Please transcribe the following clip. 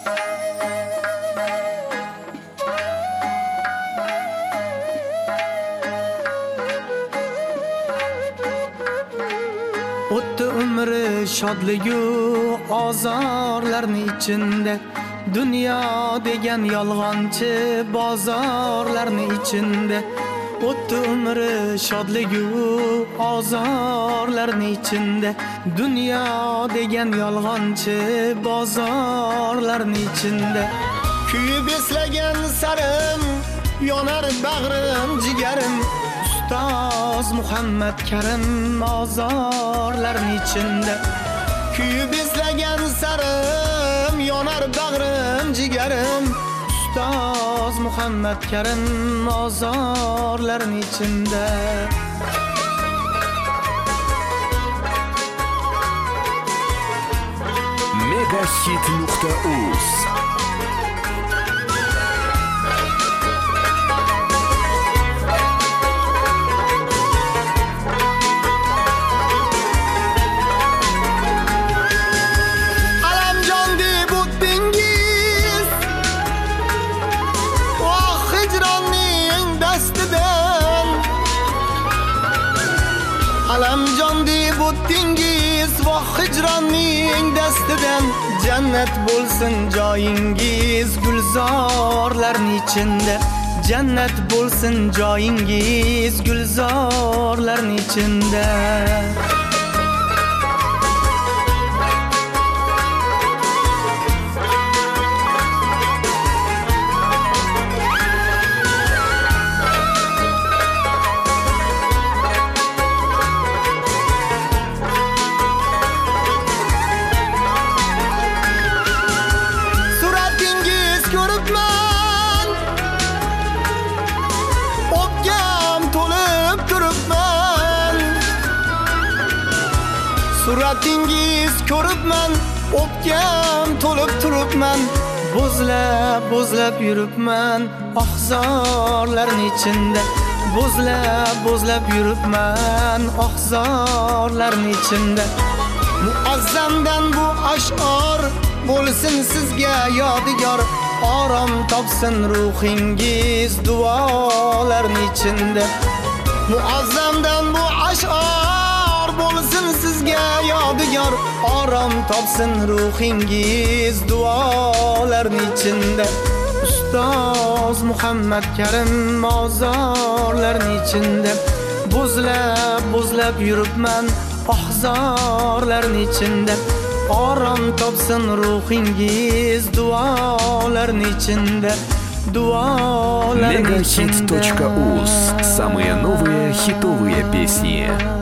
O'tdi umri shodligu ozorlarning ichinde, dunyo degan yolg'onchi bozorlarning ichinde. O'tdi umri shodligu ozorlarning ichinde, dunyo degan yolg'onchi bozorlarning ichinde. Kuyib eslagan sarim, yonar bag'rim, jigarim, Ustoz Muhammad Karim mozorlarning ichinde. Kuyib eslagan sarim, yonar bag'rim, jigarim, Ustoz Muhammad Karim mozorlarning ichinde. Megahit.uz Alam jondi bu dengiz va hijronning dastidan, jannat bo'lsin joyingiz gulzorlarning ichinde, jannat bo'lsin joyingiz gulzorlarning ichinde. Suratingiz ko'ribman, o'pkam to'lib turibman, bo'zlab yuribman oqzorlarning ichinde, bo'zlab yuribman oqzorlarning ichinde. Muazzamdan bu ash'or bo'lsin sizga yodigar, orom topsin ruhingiz duolarning ichinde. Muazzamdan bu ash'or bo'lsin sizga yodigar, orom topsin ruhingiz duolarning ichinde. Ustoz Muhammad Karim mozorlarning ichinde, bo'zlab yuribman oqzorlarning ichinde, orom topsin ruhingiz duolarning ichinde, duolarning ichinde. Megahit.uz. Самые новые хитовые песни.